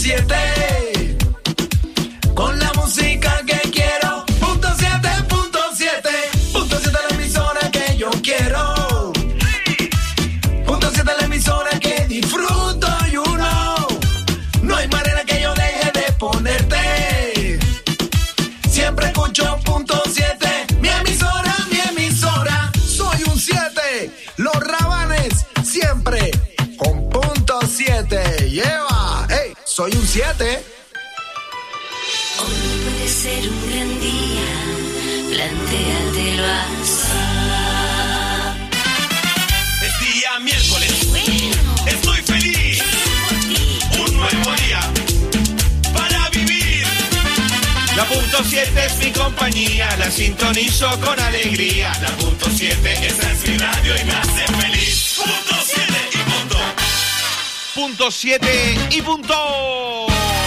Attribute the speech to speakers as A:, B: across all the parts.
A: 7. Con la música que quiero. Punto 7, punto 7. Punto 7 la emisora que yo quiero. Punto 7 la emisora que disfruto, you know. No hay manera que yo deje de ponerte. Siempre escucho punto 7. Mi emisora. Soy un 7. Los Rabanes siempre con punto 7. Lleva. Hey, soy un 7.
B: Hoy puede ser un gran día, plantéatelo así.
C: Es día miércoles, bueno, estoy feliz, un nuevo día para vivir. La punto 7 es mi compañía, la sintonizo con alegría. La punto 7 esa es mi radio y me hace feliz. Punto 7 y punto. Punto 7 y punto.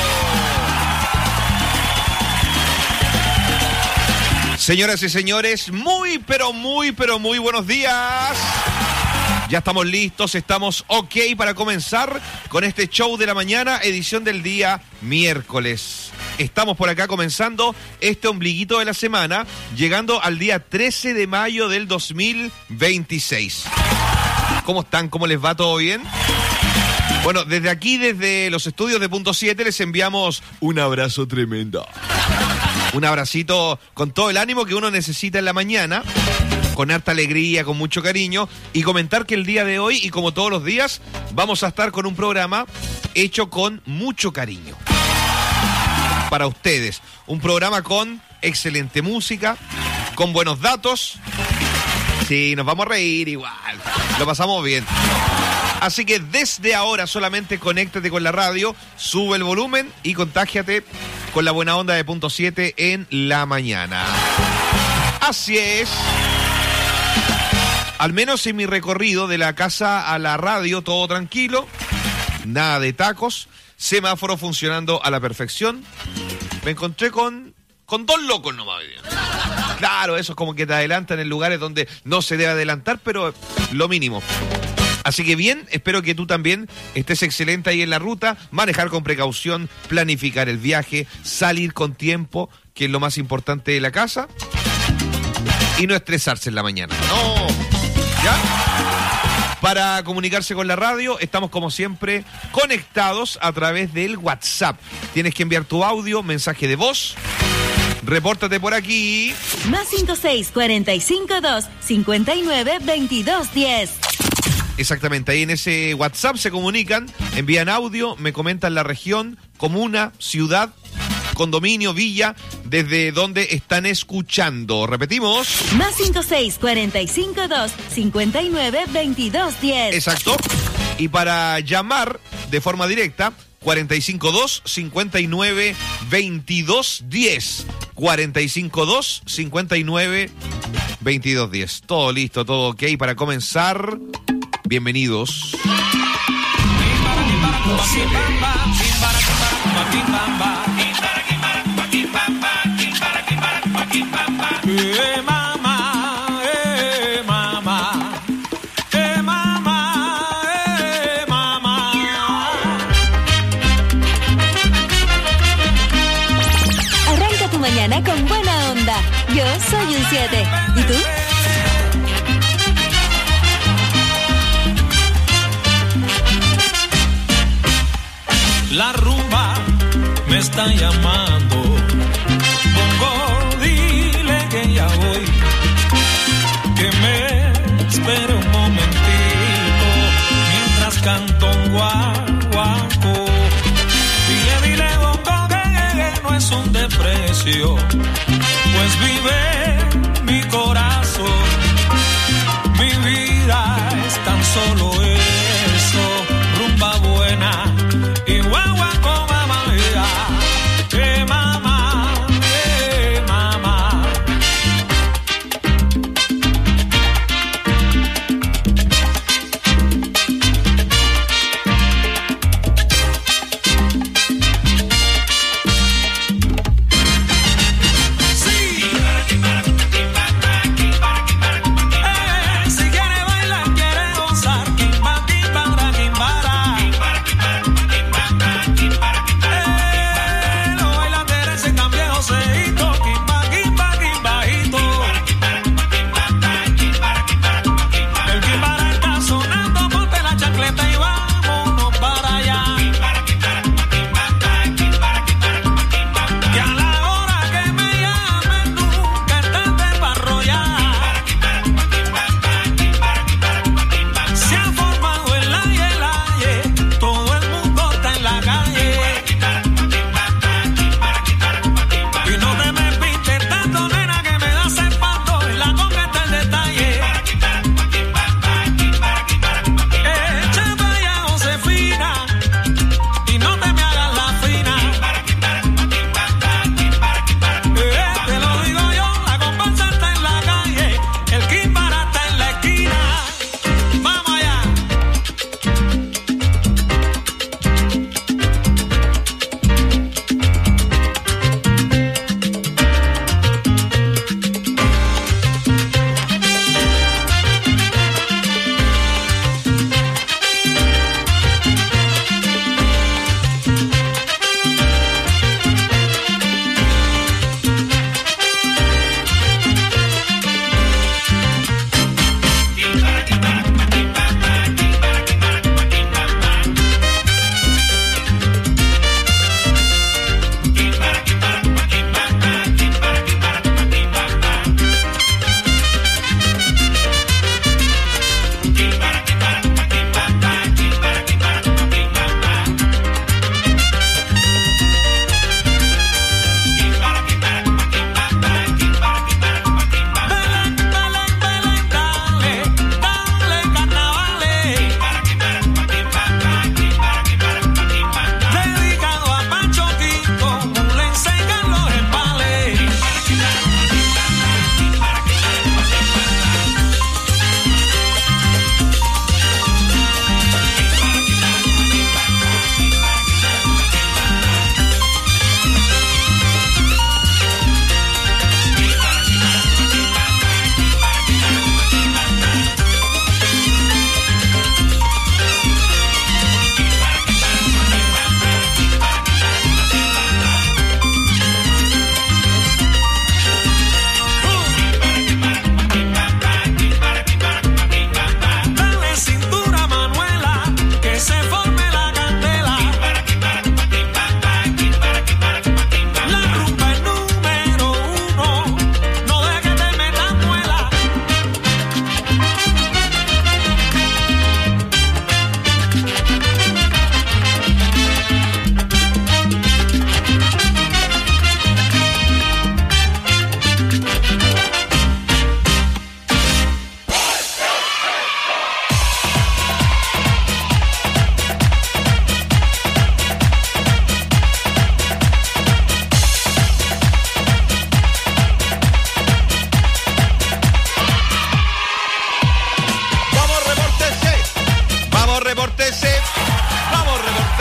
C: Señoras y señores, muy buenos días. Ya estamos listos, estamos ok para comenzar con este show de la mañana, edición del día miércoles. Estamos por acá comenzando este ombliguito de la semana, llegando al día 13 de mayo del 2026. ¿Cómo están? ¿Cómo les va? ¿Todo bien? Bueno, desde aquí, desde los estudios de Punto 7, les enviamos un abrazo tremendo. Un abracito con todo el ánimo que uno necesita en la mañana, con harta alegría, con mucho cariño, y comentar que el día de hoy, y como todos los días, vamos a estar con un programa hecho con mucho cariño para ustedes. Un programa con excelente música, con buenos datos. Sí, nos vamos a reír igual, lo pasamos bien. Así que desde ahora solamente conéctate con la radio, sube el volumen y contágiate con la buena onda de Punto 7 en la mañana. Así es. Al menos en mi recorrido de la casa a la radio, todo tranquilo, nada de tacos, semáforo funcionando a la perfección. Me encontré con dos locos nomás. Claro, eso es como que te adelantan en lugares donde no se debe adelantar, pero lo mínimo. Así que bien, espero que tú también estés excelente ahí en la ruta, manejar con precaución, planificar el viaje, salir con tiempo, que es lo más importante de la casa, y no estresarse en la mañana. No, ¿ya? Para comunicarse con la radio, estamos como siempre conectados a través del WhatsApp. Tienes que enviar tu audio, mensaje de voz. Repórtate por aquí.
D: Más 56452-592210.
A: Exactamente, ahí en ese WhatsApp se comunican, envían audio, me comentan la región, comuna, ciudad, condominio, villa, desde donde están escuchando. Repetimos.
D: Más 56452-592210.
A: Exacto. Y para llamar de forma directa, 452-592210. 452-592210. Todo listo, todo ok para comenzar. Bienvenidos.
D: Arranca tu mañana con buena onda. Yo soy un 7. ¿Y tú?
E: La rumba me está llamando. Bongo, dile que ya voy. Que me espere un momentito mientras canto un guaguaco. Dile, bongo, que no es un desprecio, pues vive mi corazón. Mi vida es tan solo eso, rumba buena. Y guaguaco, mamá, mamá, mamá. Sí. Si quiere bailar, quiere gozar,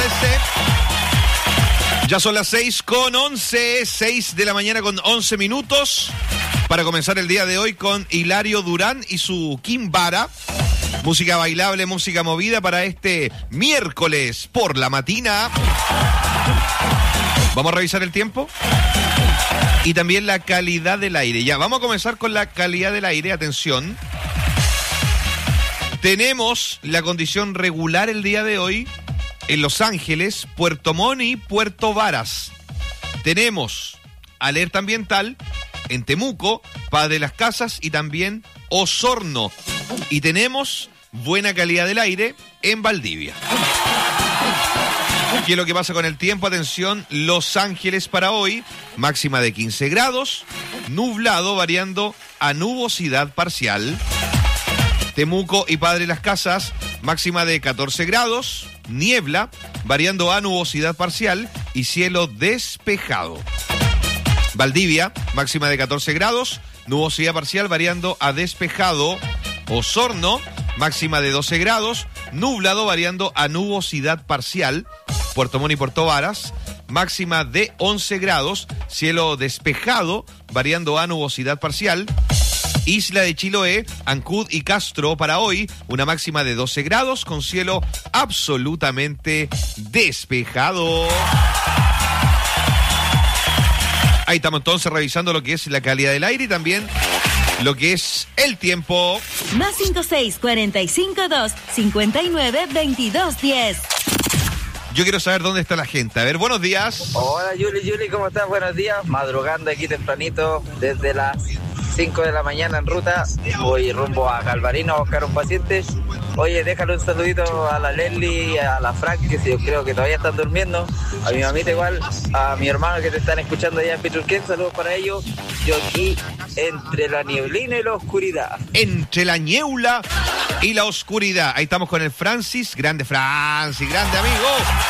C: parece? Ya son las 6:11, 6 de la mañana con 11 minutos. Para comenzar el día de hoy con Hilario Durán y su Kimbara. Música bailable, música movida para este miércoles por la matina. Vamos a revisar el tiempo y también la calidad del aire. Ya, vamos a comenzar con la calidad del aire. Atención. Tenemos la condición regular el día de hoy en Los Ángeles, Puerto Montt y Puerto Varas. Tenemos alerta ambiental en Temuco, Padre Las Casas y también Osorno. Y tenemos buena calidad del aire en Valdivia. ¿Qué es lo que pasa con el tiempo? Atención, Los Ángeles para hoy, máxima de 15 grados, nublado variando a nubosidad parcial. Temuco y Padre Las Casas, máxima de 14 grados, niebla, variando a nubosidad parcial y cielo despejado. Valdivia, máxima de 14 grados, nubosidad parcial, variando a despejado. Osorno, máxima de 12 grados, nublado, variando a nubosidad parcial. Puerto Montt y Puerto Varas, máxima de 11 grados, cielo despejado, variando a nubosidad parcial. Isla de Chiloé, Ancud y Castro para hoy, una máxima de 12 grados con cielo absolutamente despejado. Ahí estamos entonces revisando lo que es la calidad del aire y también lo que es el tiempo.
D: Más 56452592210.
C: Yo quiero saber dónde está la gente. A ver, buenos días.
F: Hola Yuli, ¿cómo estás? Buenos días. Madrugando aquí tempranito desde las 5 de la mañana en ruta. Voy rumbo a Calvarino a buscar un paciente. Oye, déjale un saludito a la Leslie, a la Frank, que yo creo que todavía están durmiendo. A mi mamita igual, a mi hermano que te están escuchando allá en Pichurquén. Saludos para ellos. Yo aquí entre la nieblina y la oscuridad.
C: Entre la niebla y la oscuridad. Ahí estamos con el Francis. Grande Francis, grande amigo.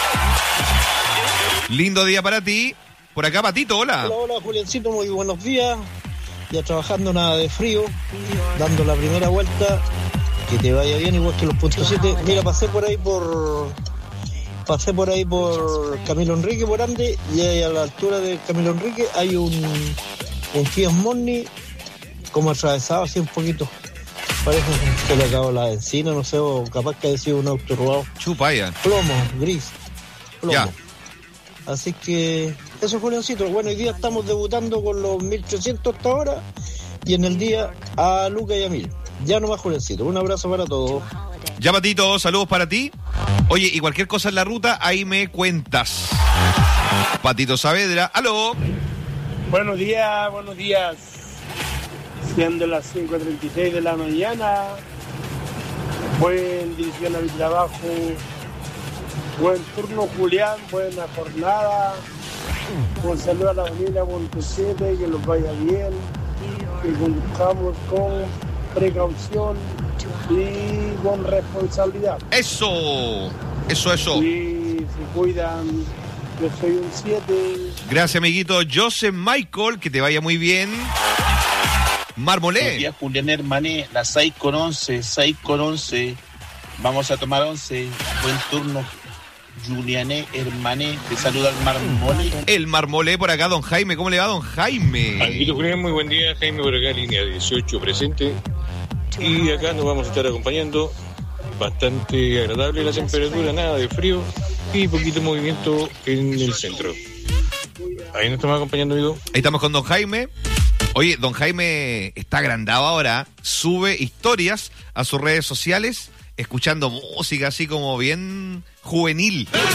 C: Lindo día para ti. Por acá, Patito, hola.
G: Hola, Juliancito, muy buenos días. Ya trabajando, nada de frío, dando la primera vuelta. Que te vaya bien, igual que los puntos 7. Mira, pasé por ahí por Camilo Enrique, por Ande, y ahí a la altura de Camilo Enrique hay un Fiat Morning como atravesado así un poquito. Parece que se le acabó la encina, no sé, o capaz que haya sido un auto robado.
C: Chupaya.
G: Plomo, gris. Plomo.
C: Ya.
G: Así que eso, Juliancito. Bueno, hoy día estamos debutando con los 1300 hasta ahora y en el día a Luca y a Mil. Ya nomás, Juliancito. Un abrazo para todos.
C: Ya, Patito, saludos para ti. Oye, y cualquier cosa en la ruta, ahí me cuentas. Patito Saavedra, aló.
H: Buenos días. Siendo las 5:36 de la mañana. Buen dirección a mi trabajo. Buen turno, Julián. Buena jornada. Un saludo a la familia Montesiete, que los vaya bien. Que conduzcamos con precaución y con responsabilidad.
C: Eso.
H: Y se cuidan. Yo soy un 7.
C: Gracias, amiguito Joseph Michael, que te vaya muy bien. Marmolé.
I: Buenos días, Julián Hermané, las 6:11. Vamos a tomar 11. Buen turno, Juliané Hermané. Te saluda el Marmolé.
C: El Marmolé por acá, don Jaime. ¿Cómo le va, don Jaime?
J: Anguito Julián, muy buen día. Jaime por acá, línea 18 presente. Y acá nos vamos a estar acompañando. Bastante agradable la temperatura, nada de frío y poquito movimiento en el centro. Ahí nos estamos acompañando, amigo.
C: Ahí estamos con don Jaime. Oye, don Jaime está agrandado ahora. Sube historias a sus redes sociales escuchando música así como bien juvenil. Sí.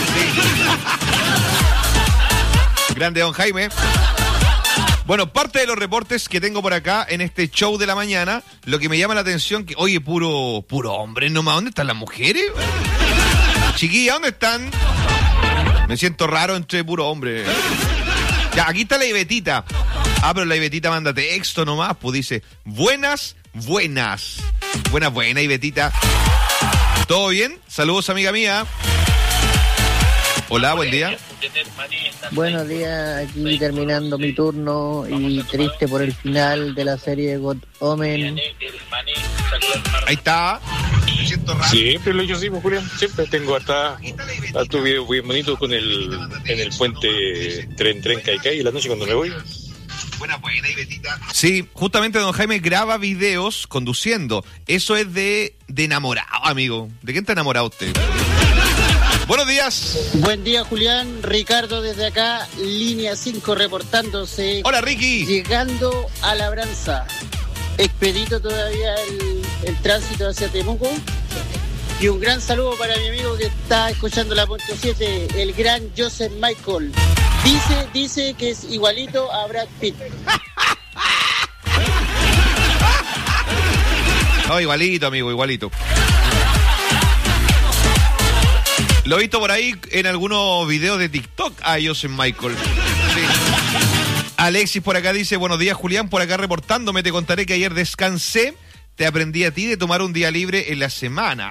C: Grande don Jaime. Bueno, parte de los reportes que tengo por acá en este show de la mañana, lo que me llama la atención, que, oye, puro hombre nomás, ¿dónde están las mujeres? Chiquilla, ¿dónde están? Me siento raro entre puro hombre. Ya, aquí está la Ibetita. Ah, pero la Ibetita manda texto nomás, pues dice, buenas, Ibetita. ¿Todo bien? Saludos, amiga mía. Hola, buen día.
K: Buenos días, aquí terminando mi turno y triste por el final de la serie God Omen.
C: Ahí está.
J: Siempre lo he hecho así, pues, Julián. Siempre tengo hasta videos bien bonitos en el puente Tren Caicay, y la noche cuando me voy.
C: Sí, justamente don Jaime graba videos conduciendo. Eso es de enamorado, amigo. ¿De quién está enamorado usted? Buenos días.
L: Buen día, Julián. Ricardo desde acá, línea 5 reportándose.
C: Hola, Ricky.
L: Llegando a Labranza. Expedito todavía el tránsito hacia Temuco. Y un gran saludo para mi amigo que está escuchando la punto 7, el gran Joseph Michael. Dice que es igualito a Brad Pitt.
C: No, igualito, amigo, igualito. Lo he visto por ahí en algunos videos de TikTok a Joseph Michael. Sí. Alexis por acá dice, buenos días, Julián, por acá reportándome, te contaré que ayer descansé, te aprendí a ti de tomar un día libre en la semana.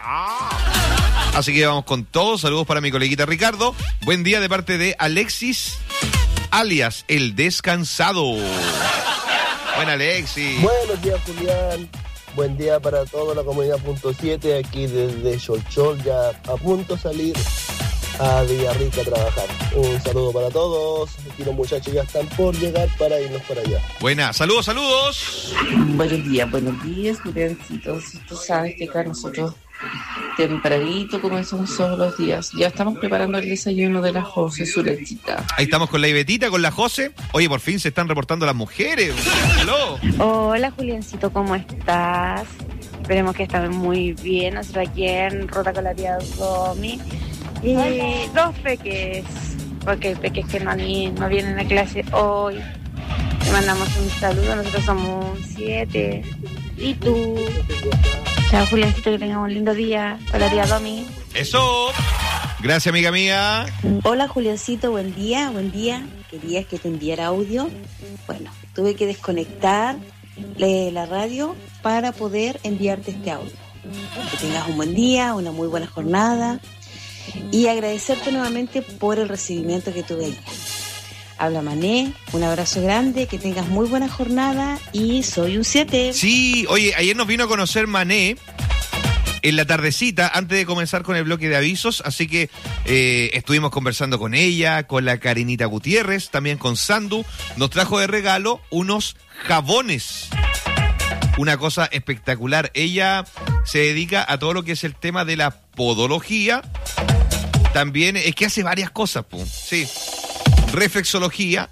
C: Así que vamos con todo, saludos para mi coleguita Ricardo, buen día de parte de Alexis, alias El Descansado. Buen Alexis.
M: Buenos días, Julián. Buen día para toda la comunidad punto 7, aquí desde Cholchol, ya a punto de salir a Villarrica a trabajar. Un saludo para todos. Aquí los muchachos ya están por llegar para irnos para allá.
C: Buena, saludos, saludos.
N: Buenos días, Juliancitos. Tú sabes que acá nosotros tempranito comenzamos todos los días. Ya estamos preparando el desayuno de la José, su lechita.
C: Ahí estamos con la Ibetita, con la José. Oye, por fin se están reportando las mujeres. ¡Aló!
O: Hola, Juliancito, ¿cómo estás? Esperemos que estén muy bien. Nosotros aquí en Ruta con la tía Domi. Y los peques, porque hay peques que no vienen a clase hoy. Le mandamos un saludo, nosotros somos 7. ¿Y tú? Chao, Juliancito, que tengamos un lindo día con la tía Domi.
C: ¡Eso! Gracias, amiga mía.
P: Hola, Juliancito, buen día. Querías que te enviara audio. Bueno, tuve que desconectar la radio para poder enviarte este audio. Que tengas un buen día, una muy buena jornada y agradecerte nuevamente por el recibimiento que tuve ayer. Habla Mané, un abrazo grande, que tengas muy buena jornada y soy un 7.
C: Sí, oye, ayer nos vino a conocer Mané en la tardecita, antes de comenzar con el bloque de avisos, así que estuvimos conversando con ella, con la Karinita Gutiérrez, también con Sandu. Nos trajo de regalo unos jabones. Una cosa espectacular. Ella se dedica a todo lo que es el tema de la podología. También es que hace varias cosas, pum. Sí. Reflexología.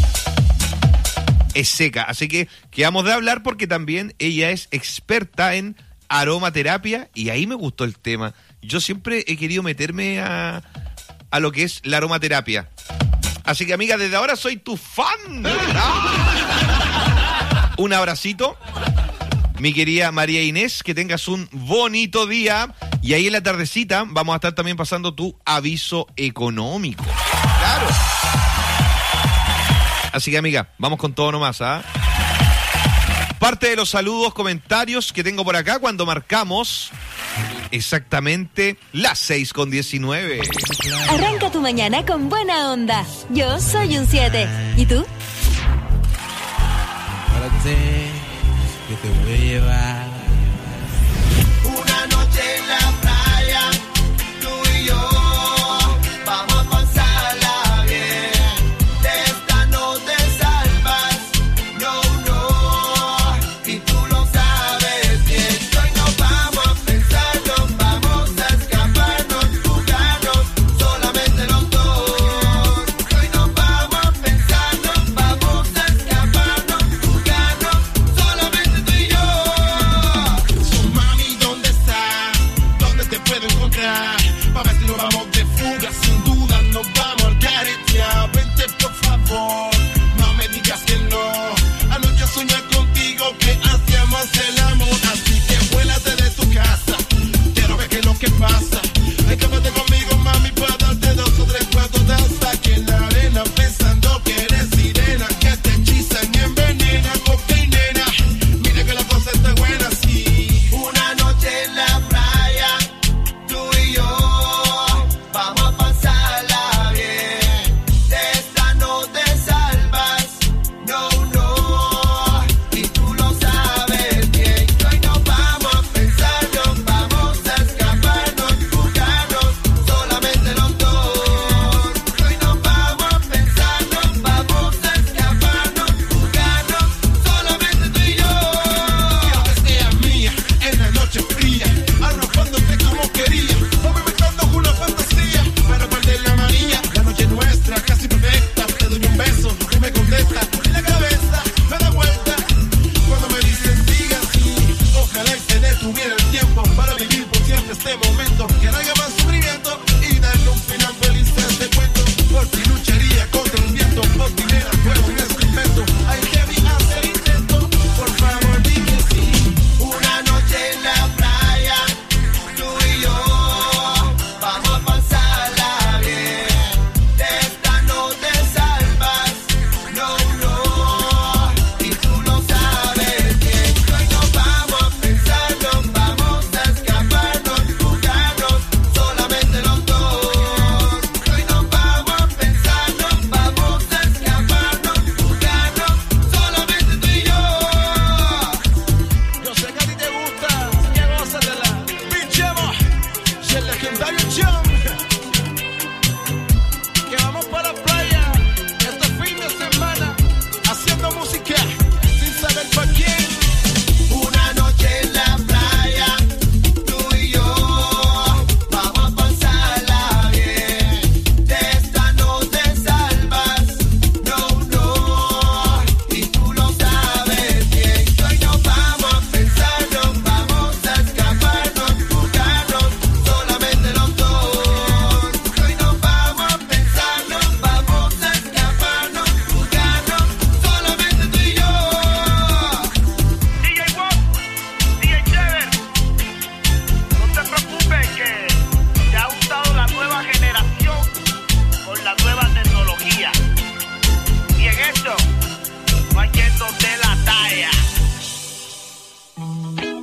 C: Es seca. Así que vamos de hablar porque también ella es experta en aromaterapia y ahí me gustó el tema. Yo siempre he querido meterme a lo que es la aromaterapia. Así que, amiga, desde ahora soy tu fan. ¡Ah! Un abracito. Mi querida María Inés, que tengas un bonito día. Y ahí en la tardecita vamos a estar también pasando tu aviso económico. Claro. Así que, amiga, vamos con todo nomás, ¿ah? Parte de los saludos, comentarios que tengo por acá cuando marcamos exactamente las 6:19.
D: Arranca tu mañana con buena onda. Yo soy un 7. ¿Y tú?
E: Que te voy a llevar
A: una noche en la playa, tú y yo vamos a pasarla bien. De esta no te salvas, no, y tú lo sabes bien. Hoy nos vamos a pensar, nos vamos a escaparnos, jugarnos solamente los dos. Hoy nos vamos a pensar, nos vamos a escaparnos, jugarnos solamente tú y yo.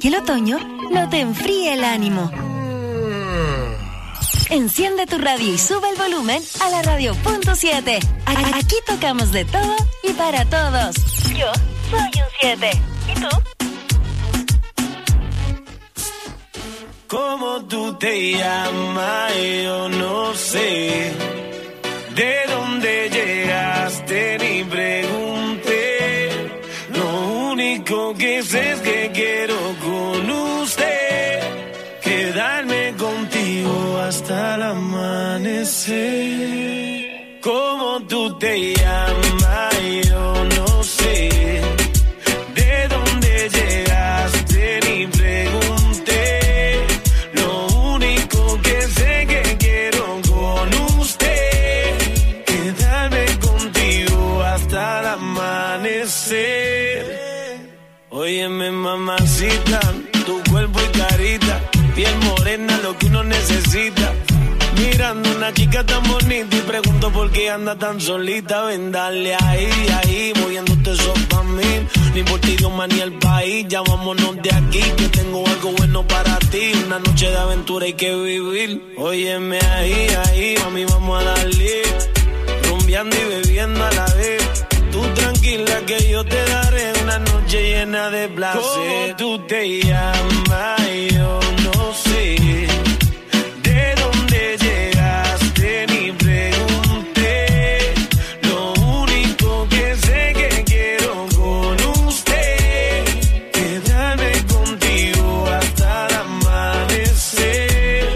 D: que el otoño no te enfríe el ánimo. Enciende tu radio y sube el volumen a la radio.7. Aquí tocamos de todo y para todos. Yo soy un 7. ¿Y tú?
A: ¿Cómo tú te llamas? Yo no sé. ¿De dónde llegaste? Ni pregunté. Lo único que sé es que quiero con usted quedarme contigo hasta el amanecer. ¿Cómo tú te llamas? Yo no sé. ¿De dónde llegaste? Ni pregunté. Lo único que sé que quiero con usted quedarme contigo hasta el amanecer. Óyeme, mamacita, tu cuerpo y carita, piel morena, lo que uno necesita. Mirando una chica tan bonita y pregunto por qué anda tan solita. Ven, dale ahí, moviéndote eso pa' mí. No importa el idioma ni el país, ya vámonos de aquí, que tengo algo bueno para ti. Una noche de aventura hay que vivir. Óyeme ahí, mami, vamos a darle. Rumbeando y bebiendo a la vez. Tú tranquila que yo te daré una noche llena de placer. ¿Cómo tú te llamas? Yo no sé. ¿De dónde llegaste? Ni pregunté. Lo único que sé que quiero con usted quedarme contigo hasta el amanecer.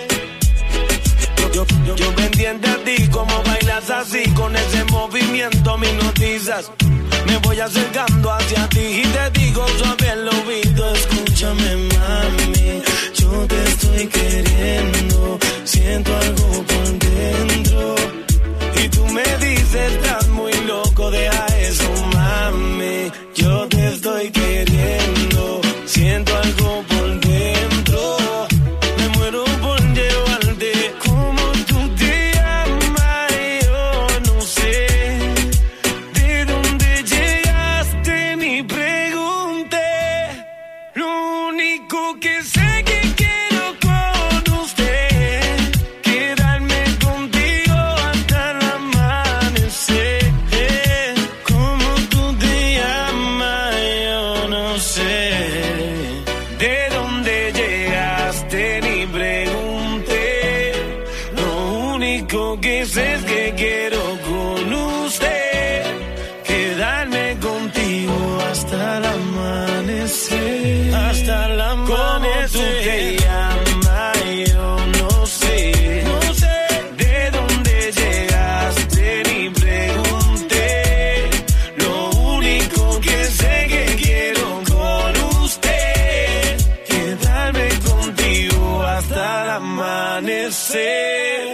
A: Yo pendiente a ti, como bailas así, con ese movimiento me hipnotizas. Me voy acercando hacia ti y te digo suave al oído, escúchame mami, yo te estoy queriendo, siento algo por dentro. Y tú me dices, estás muy loco, deja eso mami, yo te estoy queriendo, siento algo por dentro. Me muero por llevarte. ¿Cómo tú te llamas? Yo no sé. ¿De dónde llegaste? Ni pregunté. Lo único que sé que quiero con usted quedarme contigo hasta el amanecer. ¿Cómo tú te llamas? Yo no sé. ¿De dónde llegaste? Ni pregunté. Lo único que sé es que quiero con usted quedarme contigo hasta el amanecer. Hasta el amanecer. ¿Cómo tú te llamas? Yo no sé. ¿De dónde llegaste? Ni pregunté. Lo único que sé que quiero con usted quedarme contigo hasta el amanecer.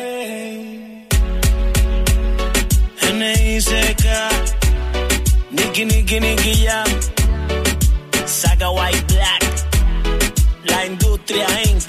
A: N.I.C.K. Nicky Jam, Saga White Black, La Industria Inc.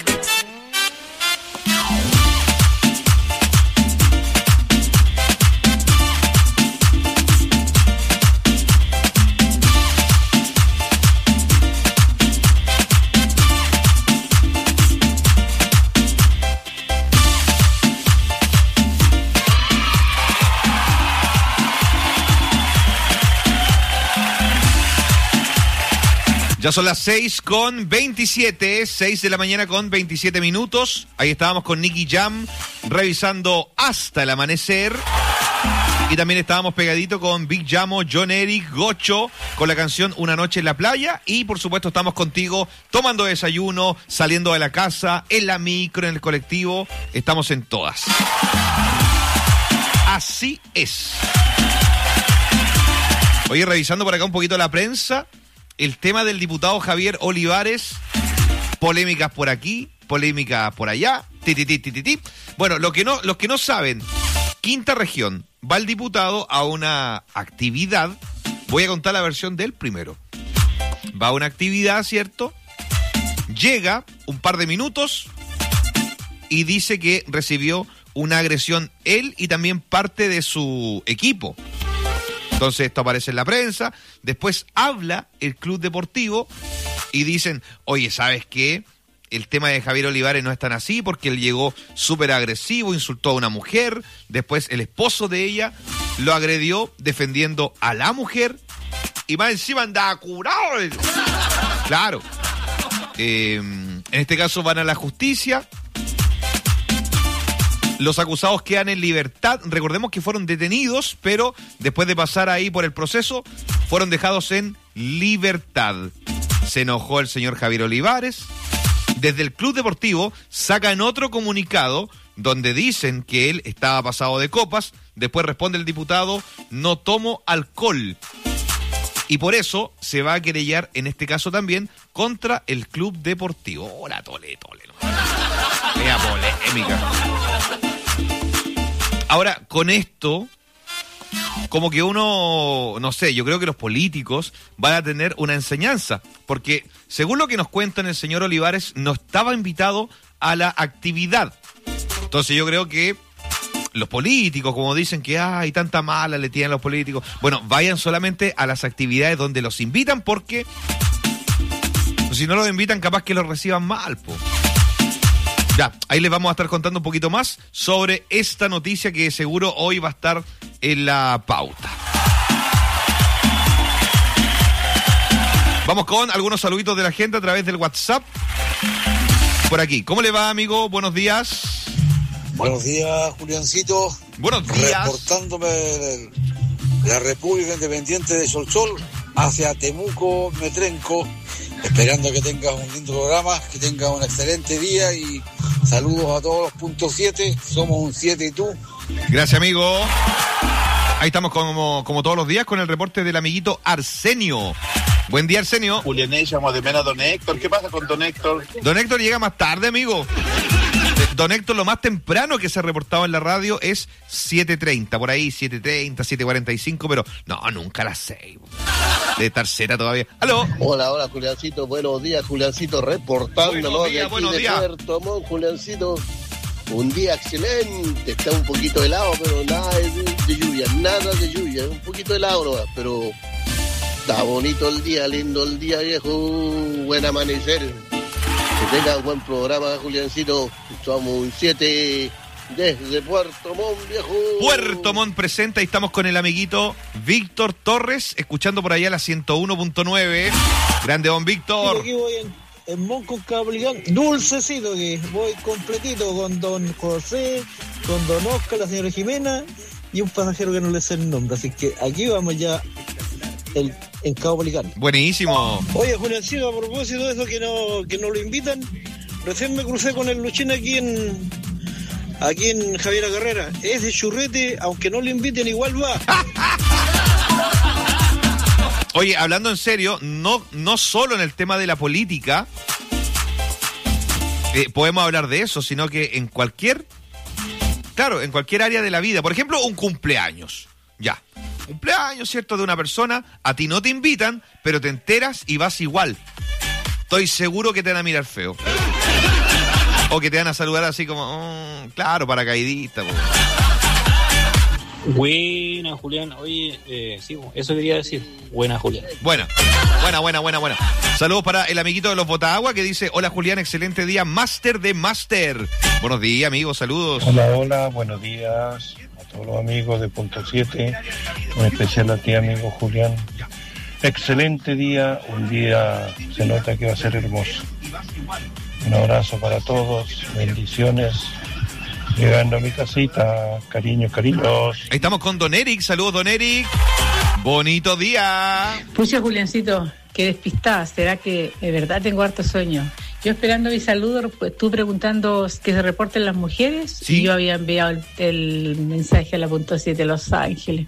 C: Ya son las 6:27, 6 de la mañana con 27 minutos. Ahí estábamos con Nicky Jam revisando Hasta el Amanecer. Y también estábamos pegadito con Big Jamo, John Eric, Gocho, con la canción Una Noche en la Playa. Y por supuesto estamos contigo tomando desayuno, saliendo de la casa, en la micro, en el colectivo. Estamos en todas. Así es. Oye, revisando por acá un poquito la prensa. El tema del diputado Javier Olivares, polémicas por aquí, polémicas por allá, Bueno, los que no saben, Quinta Región, va el diputado a una actividad, voy a contar la versión del primero. Va a una actividad, ¿cierto? Llega un par de minutos y dice que recibió una agresión él y también parte de su equipo. Entonces esto aparece en la prensa, después habla el club deportivo y dicen, oye, ¿sabes qué? El tema de Javier Olivares no es tan así porque él llegó súper agresivo, insultó a una mujer, después el esposo de ella lo agredió defendiendo a la mujer y más encima andaba curado. Claro. En este caso van a la justicia. Los acusados quedan en libertad. Recordemos que fueron detenidos, pero después de pasar ahí por el proceso, fueron dejados en libertad. Se enojó el señor Javier Olivares. Desde el club deportivo sacan otro comunicado donde dicen que él estaba pasado de copas. Después responde el diputado, no tomo alcohol. Y por eso se va a querellar en este caso también contra el club deportivo. Hola, tole. Mega polémica. Ahora, con esto, como que uno, no sé, yo creo que los políticos van a tener una enseñanza, porque según lo que nos cuentan, el señor Olivares no estaba invitado a la actividad. Entonces yo creo que los políticos, como dicen que hay tanta mala le tienen los políticos, bueno, vayan solamente a las actividades donde los invitan, porque si no los invitan capaz que los reciban mal, po. Ya, ahí les vamos a estar contando un poquito más sobre esta noticia que seguro hoy va a estar en la pauta. Vamos con algunos saluditos de la gente a través del WhatsApp. Por aquí, ¿cómo le va, amigo? Buenos días.
Q: Buenos días, Juliancito.
C: Buenos días.
Q: Reportándome de la República Independiente de Solsol hacia Temuco, Metrenco. Esperando que tengas un lindo programa, que tengas un excelente día y saludos a todos los puntos 7. Somos un 7 y tú.
C: Gracias, amigo. Ahí estamos como todos los días con el reporte del amiguito Arsenio. Buen día, Arsenio.
I: Julián, llamo de menos a don Héctor. ¿Qué pasa con don Héctor?
C: Don Héctor llega más tarde, amigo. Don Héctor, lo más temprano que se ha reportado en la radio es 7:30, por ahí, 7:30, 7:45, pero no, nunca a las 6. De estar cera todavía. ¡Aló!
M: Hola, Juliancito. Buenos días, Juliancito, reportándolo de aquí de Puerto Montt, Juliancito. Un día excelente, está un poquito helado, pero nada de lluvia, un poquito helado nomás, pero está bonito el día, lindo el día, viejo, buen amanecer. Que tenga un buen programa, Juliancito. Somos un 7 desde Puerto Montt, viejo.
C: Puerto Montt presenta y estamos con el amiguito Víctor Torres, escuchando por allá la 101.9. Grande, don Víctor.
G: Aquí voy en Montt con Caplicán, dulcecito, que voy completito con don José, con don Oscar, la señora Jimena y un pasajero que no le sé el nombre. Así que aquí vamos ya en Cabo Policán.
C: Buenísimo.
G: Oye, Juliancito, a propósito de eso que no lo invitan, recién me crucé con el Luchín aquí en Javiera Carrera. Ese churrete, aunque no lo inviten, igual va.
C: Oye, hablando en serio, no solo en el tema de la política podemos hablar de eso, sino que en cualquier área de la vida. Por ejemplo, un cumpleaños. Ya. Cumpleaños, ¿cierto? De una persona, a ti no te invitan, pero te enteras y vas igual. Estoy seguro que te van a mirar feo. O que te van a saludar así como, claro, paracaidista.
R: Buena, Julián. Oye, sí, eso quería decir. Buena, Julián.
C: Buena. Saludos para el amiguito de los Botagua que dice, hola, Julián, excelente día, máster de máster. Buenos días, amigos, saludos.
S: Hola, buenos días a todos los amigos de Punto 7, en especial a ti, amigo Julián. Excelente día, un día se nota que va a ser hermoso. Un abrazo para todos, bendiciones. Llegando a mi casita, cariños.
C: Ahí estamos con don Eric, saludos, don Eric. Bonito día.
T: Pucha, Juliancito, qué despistada, ¿será que de verdad tengo harto sueño? Yo esperando mi saludo, pues, tú preguntando que se reporten las mujeres, ¿sí? Y yo había enviado el mensaje a la Punto 7 Los Ángeles.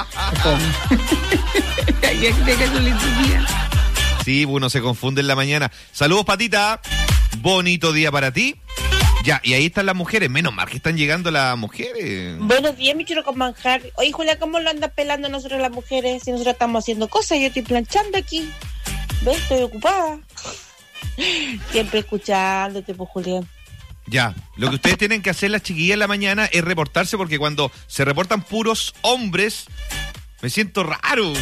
C: Sí, uno se confunde en la mañana. Saludos, Patita. Bonito día para ti. Ya, y ahí están las mujeres. Menos mal que están llegando las mujeres.
U: Buenos días, mi chulo con manjar. Oye, Julia, ¿cómo lo andas pelando nosotros las mujeres? Si nosotros estamos haciendo cosas, yo estoy planchando aquí. ¿Ves? Estoy ocupada. Siempre escuchándote, pues, Julián.
C: Ya, lo que ustedes tienen que hacer las chiquillas en la mañana es reportarse, porque cuando se reportan puros hombres, Me siento raro.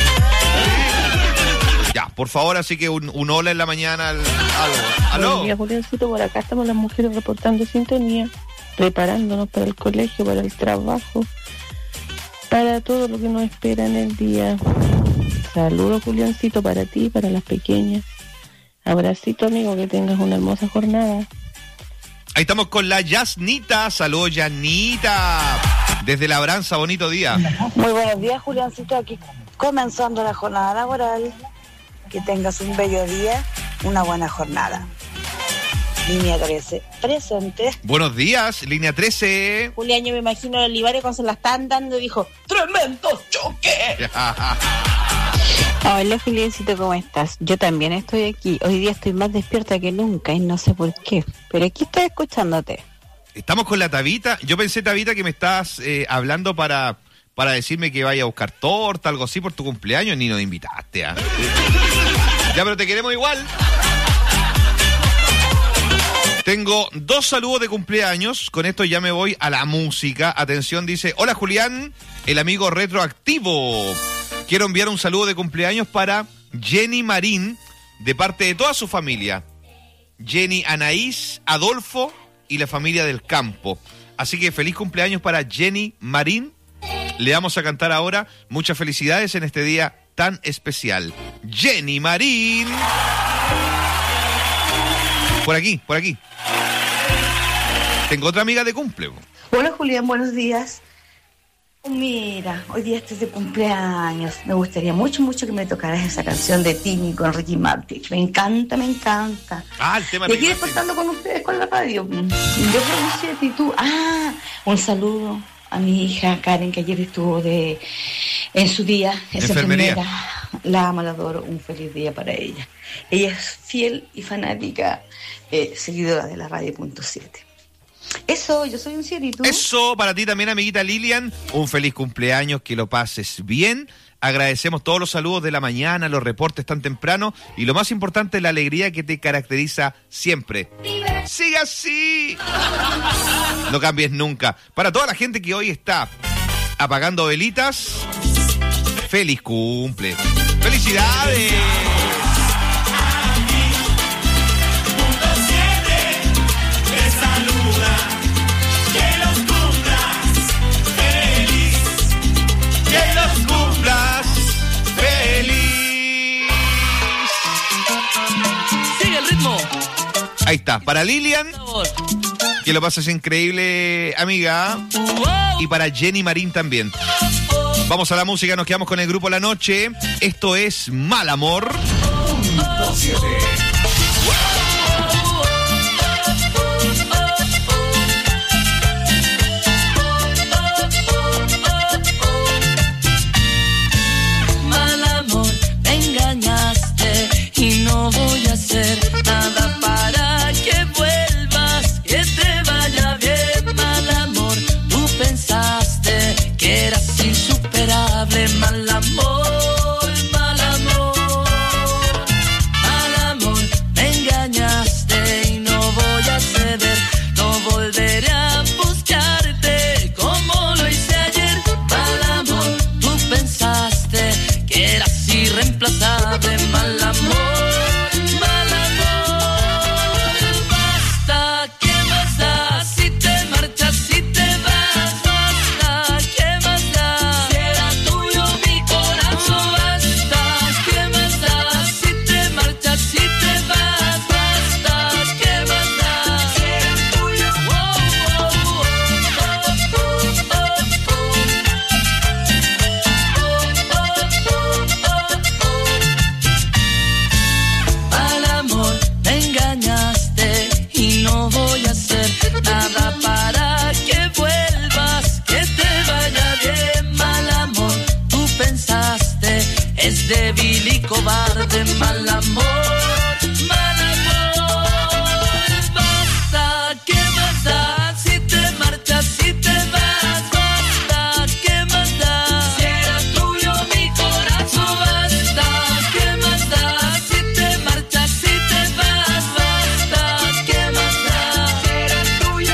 C: Ya, por favor, así que un hola en la mañana. ¿Aló?
B: Buenos días, Juliancito. Por acá estamos las mujeres reportando sintonía, preparándonos para el colegio, para el trabajo, para todo lo que nos espera en el día. Saludos, Juliancito, para ti, para las pequeñas. Abracito, amigo, que tengas una hermosa jornada.
C: Ahí estamos con la Yasnita. Saludos, Yanita. Desde Labranza, bonito día.
V: Muy buenos días, Juliancito. Aquí comenzando la jornada laboral. Que tengas un bello día, una buena jornada. Línea 13, presente.
C: Buenos días, línea 13.
U: Julián, yo me imagino a Olivares cuando se la están dando y dijo, ¡tremendo choque!
W: Hola, Juliancito, ¿cómo estás? Yo también estoy aquí. Hoy día estoy más despierta que nunca y no sé por qué. Pero aquí estoy escuchándote.
C: Estamos con la Tabita. Yo pensé, Tabita, que me estás hablando para decirme que vaya a buscar torta, algo así por tu cumpleaños. Ni nos invitaste, ¿ah? Ya, pero te queremos igual. Tengo 2 saludos de cumpleaños. Con esto ya me voy a la música. Atención, dice: hola, Julián, el amigo retroactivo. Quiero enviar un saludo de cumpleaños para Jenny Marín, de parte de toda su familia. Jenny, Anaís, Adolfo y la familia del campo. Así que feliz cumpleaños para Jenny Marín. Le vamos a cantar ahora. Muchas felicidades en este día tan especial. Jenny Marín. Por aquí. Tengo otra amiga de cumple.
P: Hola, Julián, buenos días. Mira, hoy día estoy de cumpleaños. Me gustaría mucho que me tocaras esa canción de Tini con Ricky Martin. Me encanta.
C: Ah, el tema
P: de
C: de
P: aquí
C: Ricky
P: despertando con ustedes con la radio. Yo pronuncié y tú. Un saludo a mi hija Karen, que ayer estuvo en su día. Es
C: enfermería.
P: La amo, la adoro. Un feliz día para ella. Ella es fiel y fanática seguidora de la radio.7. Eso, yo soy un cierito.
C: Eso, para ti también, amiguita Lilian. Un feliz cumpleaños, que lo pases bien. Agradecemos todos los saludos de la mañana, los reportes tan temprano y lo más importante, la alegría que te caracteriza siempre. ¡Sigue así! No cambies nunca. Para toda la gente que hoy está apagando velitas, ¡feliz cumple! ¡Felicidades! Ahí está, para Lilian, que lo pases increíble, amiga. Y para Jenny Marín también. Vamos a la música, nos quedamos con el grupo La Noche. Esto es Mal Amor.
A: Mal amor, me engañaste y no voy a hacer nada para que vuelvas, que te vaya bien. Mal amor, tú pensaste que eras insuperable. Mal amor, mal amor, mal amor, me engañaste y no voy a ceder. No volveré a buscarte como lo hice ayer. Mal amor, tú pensaste que eras irreemplazable. Mal amor. Débil y cobarde, mal amor, mal amor. Basta, ¿qué más da? Si te marchas, si te vas, basta, ¿qué más da? Si era tuyo mi corazón, basta, ¿qué más da? Si te marchas, si te vas, basta, ¿qué más da? Si era tuyo,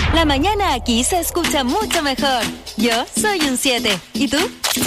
D: La mañana aquí se escucha mucho mejor. Yo soy un 7. ¿Y tú?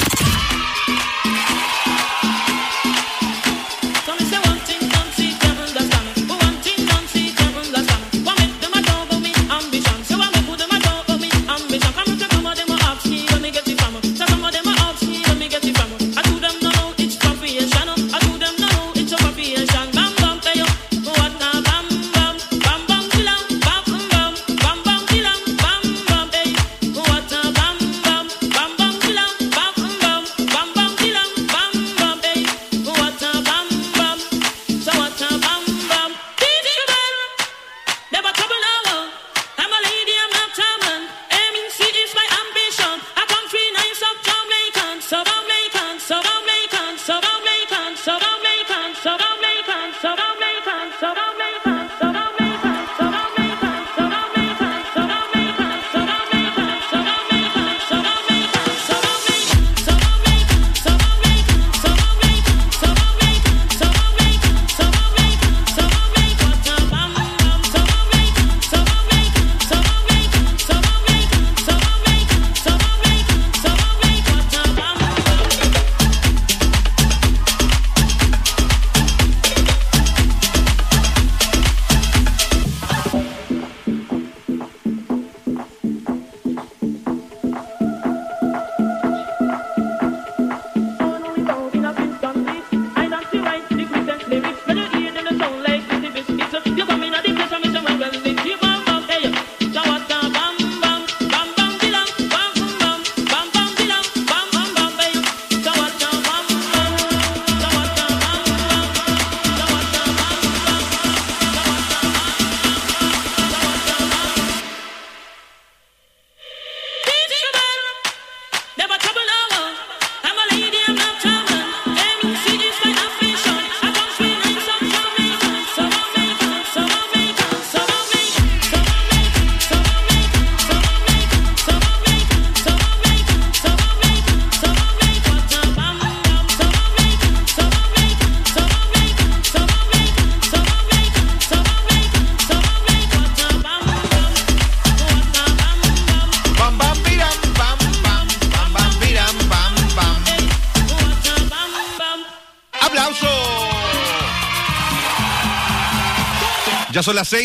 C: Ya son las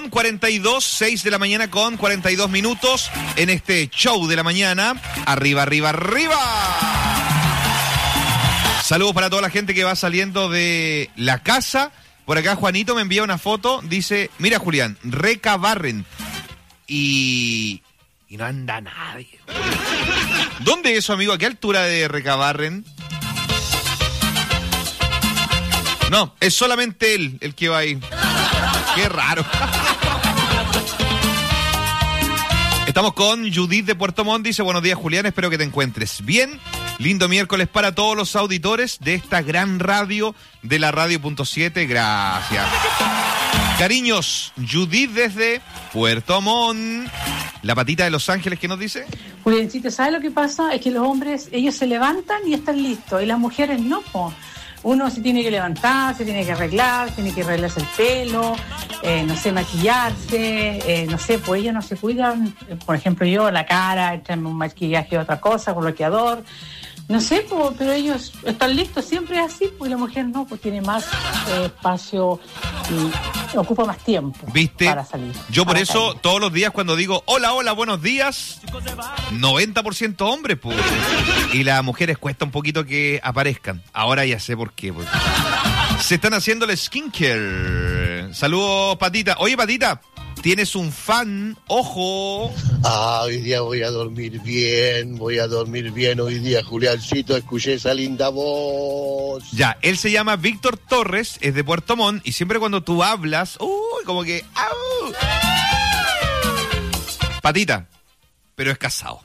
C: 6:42, 6 de la mañana con 42 minutos en este show de la mañana. Arriba, arriba, arriba. Saludos para toda la gente que va saliendo de la casa. Por acá Juanito me envía una foto, dice, mira Julián, Recabarren. Y no anda nadie. ¿Dónde es eso, amigo? ¿A qué altura de Recabarren? No, es solamente él el que va ahí. Qué raro. Estamos con Judith de Puerto Montt. Dice, buenos días Julián, espero que te encuentres bien. Lindo miércoles para todos los auditores de esta gran radio de la Radio.7. Gracias. Cariños, Judith desde Puerto Montt. La patita de Los Ángeles, ¿qué nos dice?
T: Juliancito, ¿sabes lo que pasa? Es que los hombres, ellos se levantan y están listos, y las mujeres no, po. Uno se tiene que levantar, se tiene que arreglar, tiene que arreglarse el pelo, no sé, maquillarse, no sé, pues ellos no se cuidan. Por ejemplo, yo, la cara, echarme un maquillaje, otra cosa, bloqueador. No sé, pues, pero ellos están listos, siempre es así, pues la mujer no, pues tiene más espacio y ocupa más tiempo.
C: ¿Viste?
T: Para salir.
C: Yo por eso salir. Todos los días cuando digo hola, hola, buenos días, 90% hombres, pues. Y las mujeres cuesta un poquito que aparezcan. Ahora ya sé por qué. Pues. Se están haciendo el skincare. Saludos, Patita. Oye, Patita, tienes un fan, ojo.
M: Hoy día voy a dormir bien hoy día, Juliancito, escuché esa linda voz.
C: Ya, él se llama Víctor Torres, es de Puerto Montt, y siempre cuando tú hablas, como que... ¡au! Patita, pero es casado.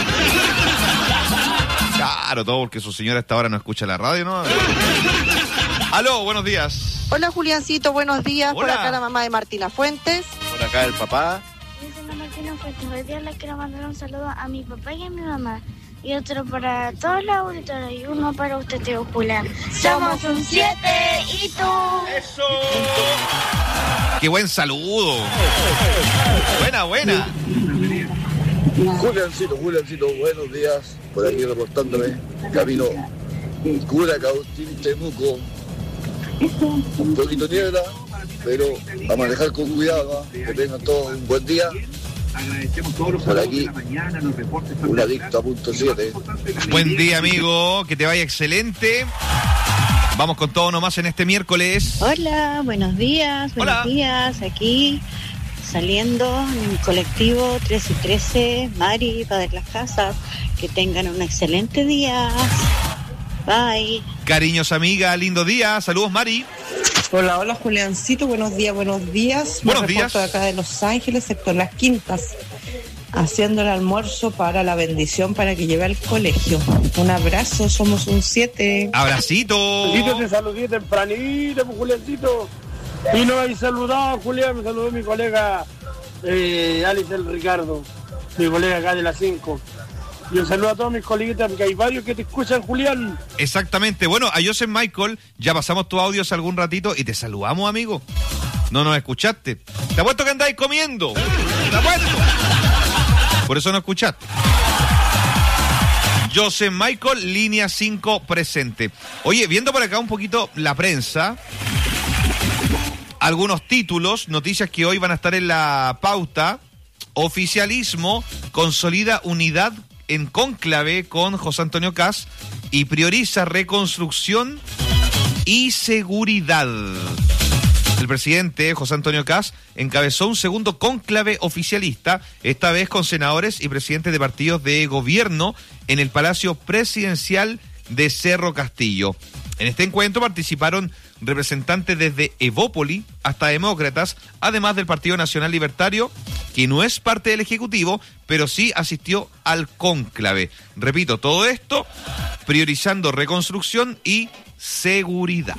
C: Claro, todo porque su señora hasta ahora no escucha la radio, ¿no? Aló, buenos días.
F: Hola, Juliancito, buenos días.
C: Hola.
F: Por acá la mamá de Martina Fuentes.
C: Por acá el papá.
H: Yo soy la Martina Fuentes. Hoy día les quiero mandar un saludo a mi papá y a mi mamá. Y otro para todos los auditores y uno para usted, tío Julián. Somos un 7 y tú.
C: ¡Eso! ¡Qué buen saludo! Buena.
J: Juliancito, buenos días. Por aquí reportándome. Camino Curacautín, Temuco. Un poquito niebla, pero a manejar con cuidado, ¿no? Que tengan todos un buen día. Por aquí, un adicto a .7.
C: Buen día, amigo, que te vaya excelente. Vamos con todo nomás en este miércoles.
W: Hola, buenos días, aquí saliendo en colectivo 13 y 13, Mari, para las casas, que tengan un excelente día. Bye.
C: Cariños, amiga, lindo día. Saludos, Mari.
K: Hola, Juliancito. Buenos días.
C: Buenos
K: Me
C: días.
K: reporto de acá de Los Ángeles, sector Las Quintas, haciendo el almuerzo para la bendición para que lleve al colegio. Un abrazo, somos un 7.
C: Abracito.
L: Te saludé tempranito, pues, Juliancito. Y no hay saludado, Julián. Me saludó mi colega Alex del Ricardo, mi colega acá de las 5. Y un saludo a todos mis coleguitas, porque hay varios que te escuchan, Julián.
C: Exactamente. Bueno, a Joseph Michael, ya pasamos tu audio hace algún ratito y te saludamos, amigo. No nos escuchaste. Te apuesto que andáis comiendo. Te apuesto. Por eso no escuchaste. Joseph Michael, línea 5 presente. Oye, viendo por acá un poquito la prensa, algunos títulos, noticias que hoy van a estar en la pauta. Oficialismo consolida unidad en cónclave con José Antonio Kast y prioriza reconstrucción y seguridad. El presidente José Antonio Kast encabezó un segundo cónclave oficialista, esta vez con senadores y presidentes de partidos de gobierno en el Palacio Presidencial de Cerro Castillo. En este encuentro participaron representantes desde Evópoli hasta Demócratas, además del Partido Nacional Libertario, que no es parte del Ejecutivo, pero sí asistió al cónclave. Repito, todo esto priorizando reconstrucción y seguridad.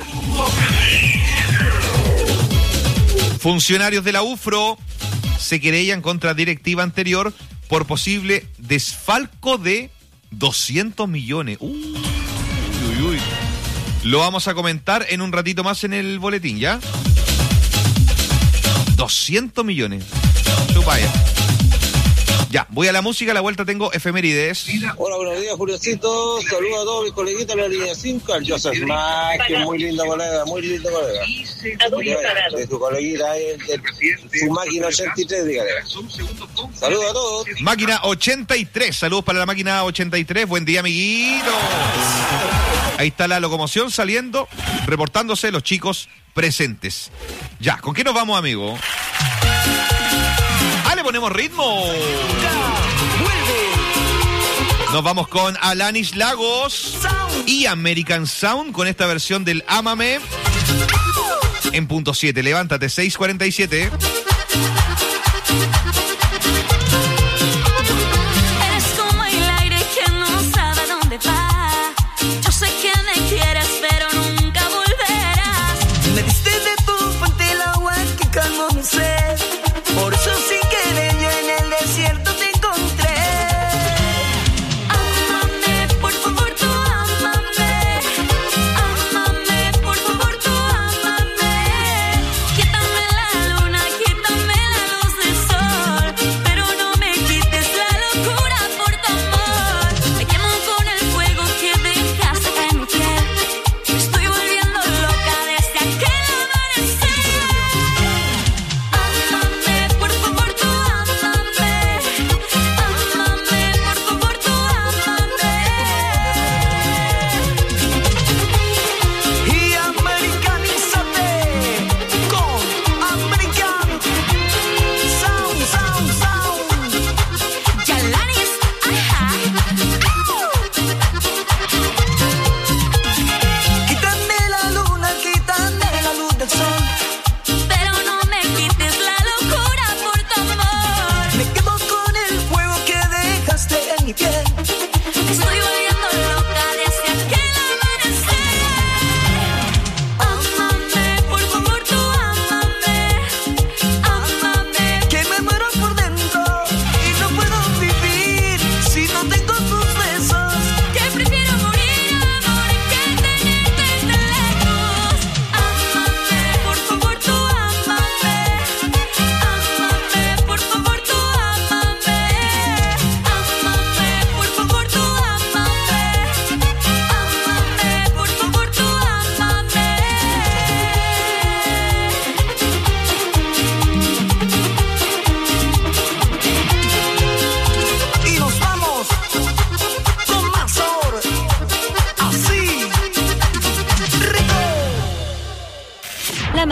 C: Funcionarios de la UFRO se querellan contra directiva anterior por posible desfalco de 200 millones. Uy. Lo vamos a comentar en un ratito más en el boletín, ¿ya? 200 millones. Chupaya. Ya, voy a la música, a la vuelta tengo efemérides.
G: Hola, buenos días, Juliancito. Saludos a todos mis coleguitas de la línea 5. Al Joseph Mike, muy lindo colega, De su coleguita ahí, su máquina 83, dígale. Saludos a todos.
C: Máquina 83, saludos para la máquina 83. Buen día, amiguitos. Ahí está la locomoción saliendo, reportándose los chicos presentes. Ya, ¿con qué nos vamos, amigo? Le ponemos ritmo. Nos vamos con Alanis Lagos y American Sound con esta versión del Ámame en .7. Levántate, 6:47.
A: Eres como el aire que no sabe dónde va. Yo sé que me quieres, pero nunca volverás. Me diste de tu fuente el agua que calmó mi sed. Por eso sí que yo en el desierto te encontré. Ámame, por favor, tú ámame. Ámame, por favor, tú ámame. Quítame la luna, quítame la luz del sol.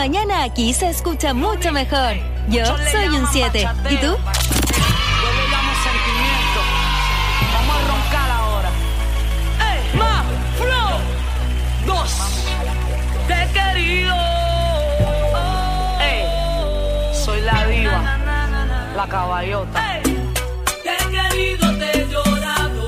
D: mañana aquí se escucha mucho mejor. Yo soy un 7. ¿Y tú?
A: Yo le llamo sentimiento. Vamos a roncar ahora. ¡Ey! ¡Más! ¡Flow! 2. Te he querido. ¡Ey! Soy la diva. La caballota. ¡Ey! Te he querido, te he llorado.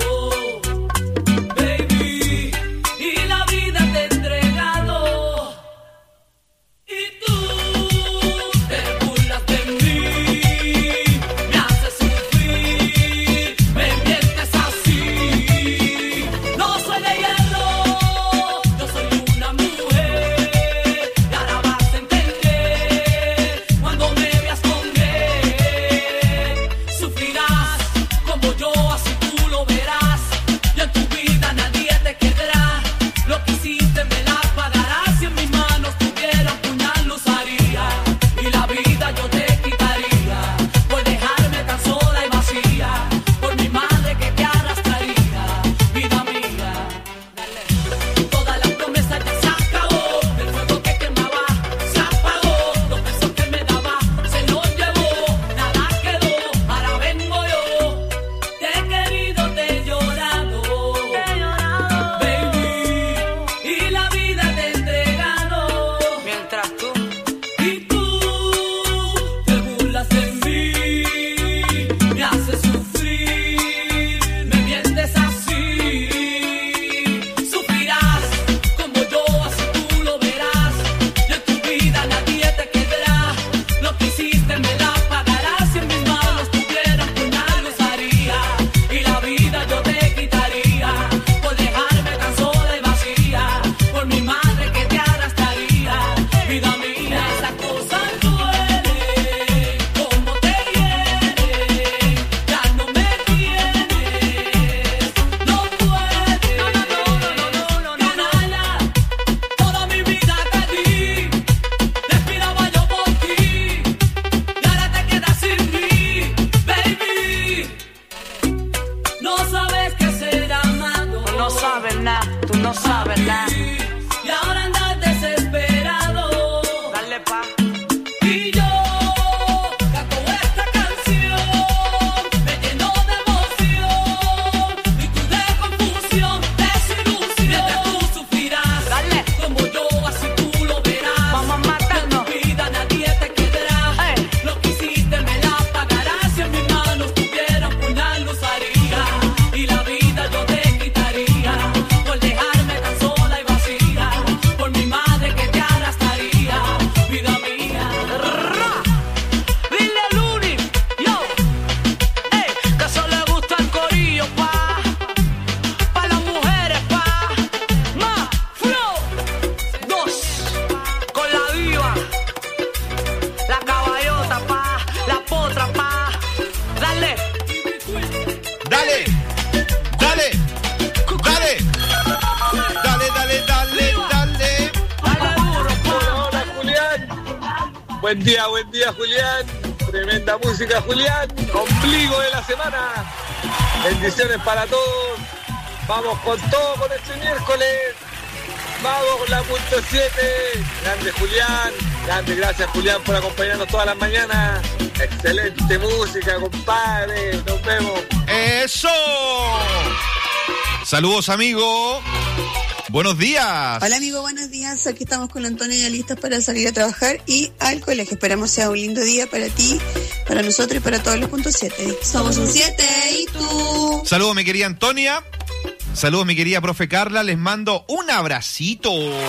A: Baby. Y la vida te he entregado. Y tú te burlas de mí. Me haces sufrir. Me mientes así. No soy de hierro. Yo soy una mujer. Y ahora vas a entender. Cuando me veas con él, sufrirás como yo, así tú lo verás. Y en tu vida nadie te quedará. Lo que hiciste me la pagarás. Si en mis manos tuviera un puñal lo usaría. Y la vida yo te quitaría. Por dejarme tan sola y vacía. Por mi madre que te arrastraría. Vida mía, dale. Todas las promesas ya se acabó. El fuego que quemaba se apagó. Los besos que me daba se los llevó. Nada quedó, ahora vengo yo. Te he querido, te he llorado. Baby. Y la vida te he entregado. Mientras tú te burlas de mí. Me haces sufrir. Me mientes así. Sufrirás como yo, así tú lo verás. Y en tu vida nadie te quedará. Lo que hiciste me la pagarás. Si en mis manos tuviera un puñal lo usaría. Y la vida yo te quitaría. Por dejarme tan sola y vacía. Por mi madre que te arrastraría. Vida mía, esa cosa duele. Como te hiere. Ya no me tienes. No puedes. Canalla, toda mi vida te di. Respiraba yo por ti. Y ahora te quedas sin mí, baby. No sabes qué ser amado. Tú no sabes nada, tú no sabes nada. Y ahora andas desesperado. Dale pa. Y yo canto esta canción. Me lleno de emoción. Y tú de confusión, desilusión. Mientras tú sufrirás. Dale. Como yo, así tú lo verás. Vamos a matarnos. En tu vida nadie te quedará. Lo que hiciste me la pagarás. Si en mis manos tuviera un puñal lo usaría. Y la vida yo te quitaría. Por dejarme tan sola y vacía. Por mi madre que te arrastraría. Vida mía. Dile a Luni, yo, que eso le gusta el corillo, pa' las mujeres, más flow. 2, con la diva, la caballota, la potra, dale.
C: Dale, dale, dale, dale, dale, dale, dale.
L: Hola, Julián. Buen día, Julián. Tremenda música, Julián. Ombligo de la semana. Bendiciones para todos. Vamos con todo con este miércoles. Vamos con la punto 7. Grande Julián. Grande, gracias Julián por acompañarnos todas las mañanas. Excelente música, compadre. Nos vemos.
C: ¡Eso! Saludos, amigo. Buenos días.
E: Hola amigo, buenos días. Aquí estamos con Antonio ya listos para salir a trabajar y al colegio. Esperamos sea un lindo día para ti, para nosotros y para todos los puntos 7. Somos un 7 y tú.
C: Saludos, mi querida Antonia. Saludos, mi querida profe Carla. Les mando un abracito.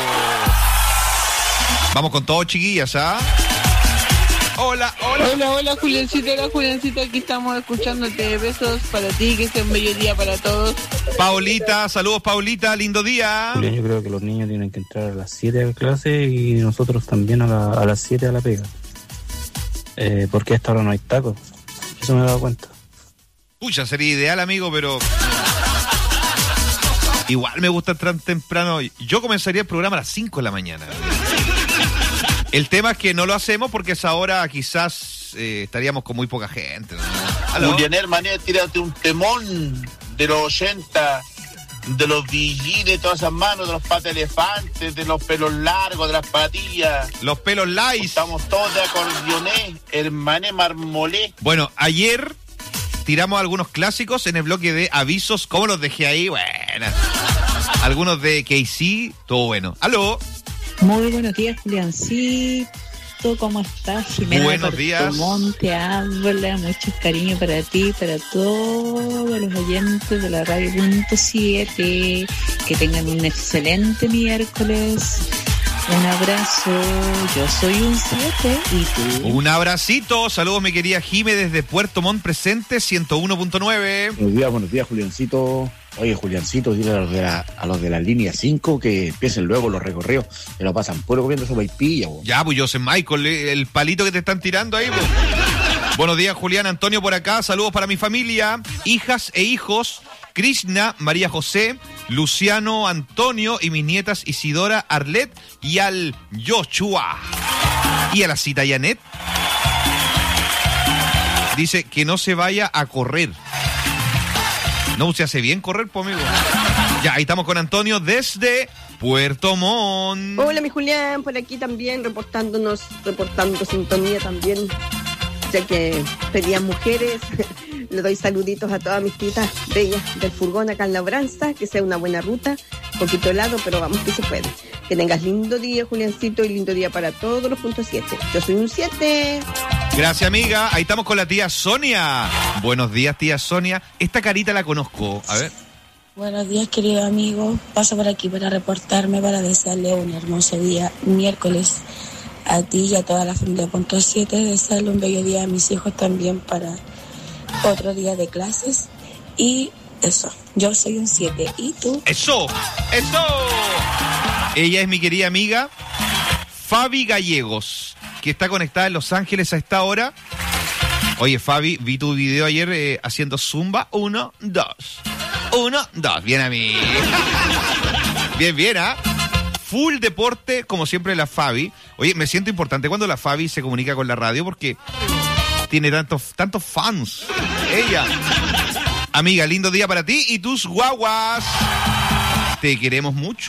C: Vamos con todo, chiquillas, ¿ah? Hola, hola.
N: Hola, hola, Juliancito, aquí estamos escuchándote. Besos para ti, que sea un bello día para todos.
C: Paulita, saludos, Paulita, lindo día.
O: Julián, yo creo que los niños tienen que entrar a las 7 a clase y nosotros también a las 7 a la pega. Porque a esta hora no hay tacos. Eso me he dado cuenta.
C: Pucha, sería ideal, amigo, pero igual me gusta entrar temprano. Yo comenzaría el programa a las 5 de la mañana. El tema es que no lo hacemos porque a esa hora quizás estaríamos con muy poca gente, ¿no?
I: Julián Hermané, tírate un temón de los 80 de los VG, de todas esas manos, de los patas elefantes, de los pelos largos, de las patillas.
C: Los pelos lice.
I: Estamos todos de acordeoné, hermané, marmolé.
C: Bueno, ayer tiramos algunos clásicos en el bloque de avisos. ¿Cómo los dejé ahí? Bueno. Algunos de KC, todo bueno. ¡Aló!
T: Muy buenos días, Juliancito. ¿Cómo estás, Jimena?
C: Buenos días.
T: Monte habla, muchos cariños para ti, para todos los oyentes de la Radio .7. Que tengan un excelente miércoles. Un abrazo. Yo soy un 7 y tú.
C: Un abracito. Saludos, mi querida Jime, desde Puerto Montt presente, 101.9.
Q: Buenos días, Juliancito. Oye, Juliancito, dile a los de la línea 5 que empiecen luego los recorridos, que lo pasan puro comiendo sopa y pilla.
C: Ya, pues yo sé, Michael, el palito que te están tirando ahí. Pues. Buenos días, Julián, Antonio por acá. Saludos para mi familia, hijas e hijos, Krishna, María José, Luciano, Antonio y mis nietas Isidora, Arlet y al Joshua. Y a la cita Janet. Dice que no se vaya a correr. No, se hace bien correr, pues, amigo. Ya, ahí estamos con Antonio desde Puerto Montt.
R: Hola, mi Julián, por aquí también, reportando sintonía también, ya que pedían mujeres. Le doy saluditos a todas mis titas bellas del furgón acá en Labranza, que sea una buena ruta, poquito helado, pero vamos que se puede. Que tengas lindo día, Juliancito, y lindo día para todos los .7. Yo soy un 7.
C: Gracias, amiga. Ahí estamos con la tía Sonia. Buenos días, tía Sonia. Esta carita la conozco. A ver.
S: Buenos días, querido amigo. Paso por aquí para reportarme, para desearle un hermoso día miércoles a ti y a toda la familia .7. Desearle un bello día a mis hijos también para otro día de clases. Y eso, yo soy un 7. ¿Y tú?
C: ¡Eso! ¡Eso! Ella es mi querida amiga Fabi Gallegos, que está conectada en Los Ángeles a esta hora. Oye, Fabi, vi tu video ayer haciendo zumba. 1, 2. 1, 2. Bien a mí. Bien, ¿ah? Full deporte, como siempre, la Fabi. Oye, me siento importante cuando la Fabi se comunica con la radio porque tiene tantos fans. Ella. Amiga, lindo día para ti y tus guaguas. Te queremos mucho.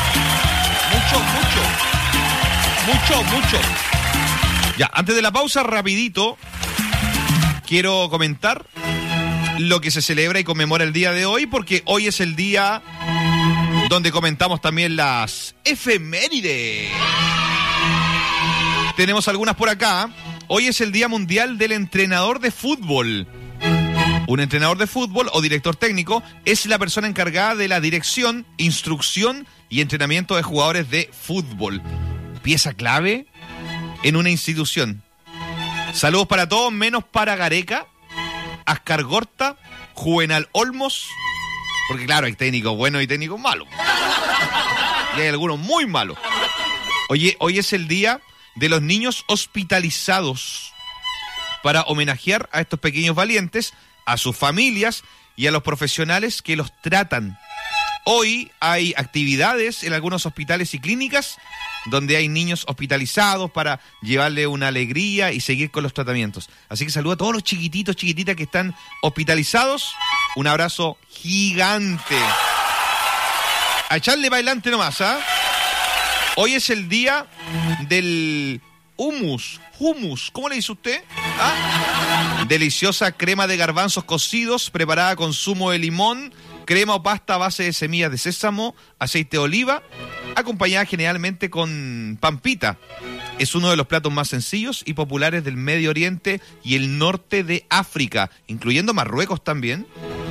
C: Mucho. Ya, antes de la pausa, rapidito, quiero comentar lo que se celebra y conmemora el día de hoy, porque hoy es el día donde comentamos también las efemérides. Tenemos algunas por acá. Hoy es el Día Mundial del Entrenador de Fútbol. Un entrenador de fútbol o director técnico es la persona encargada de la dirección, instrucción y entrenamiento de jugadores de fútbol. Pieza clave en una institución. Saludos para todos, menos para Gareca, Ascar Gorta, Juvenal Olmos, porque claro, hay técnicos buenos y técnicos malos. Y hay algunos muy malos. Oye, hoy es el día de los niños hospitalizados, para homenajear a estos pequeños valientes, a sus familias y a los profesionales que los tratan. Hoy hay actividades en algunos hospitales y clínicas donde hay niños hospitalizados para llevarle una alegría y seguir con los tratamientos. Así que saludo a todos los chiquititas que están hospitalizados. Un abrazo gigante. A echarle para adelante nomás, ¿ah? Hoy es el día del hummus. ¿Cómo le dice usted? ¿Ah? Deliciosa crema de garbanzos cocidos preparada con zumo de limón, crema o pasta a base de semillas de sésamo, aceite de oliva, acompañada generalmente con pampita. Es uno de los platos más sencillos y populares del Medio Oriente y el norte de África, incluyendo Marruecos también.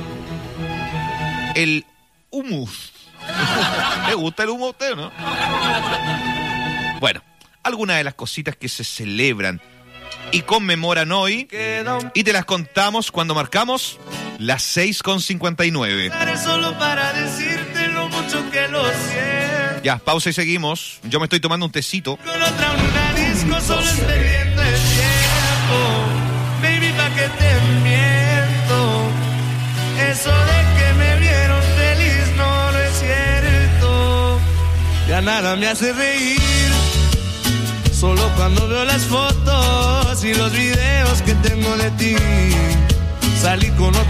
C: El hummus. ¿Le gusta el hummus a usted o no? Bueno, algunas de las cositas que se celebran y conmemoran hoy, y te las contamos cuando marcamos las 6:59.
A: Solo para decirte lo mucho que lo siento.
C: Ya, pausa y seguimos. Yo me estoy tomando un tecito.
A: Con otra una disco solo estoy perdiendo el tiempo. Baby, ¿pa' qué te miento? Eso de que me vieron feliz no es cierto. Ya nada me hace reír. Solo cuando veo las fotos y los videos que tengo de ti. Salí con otro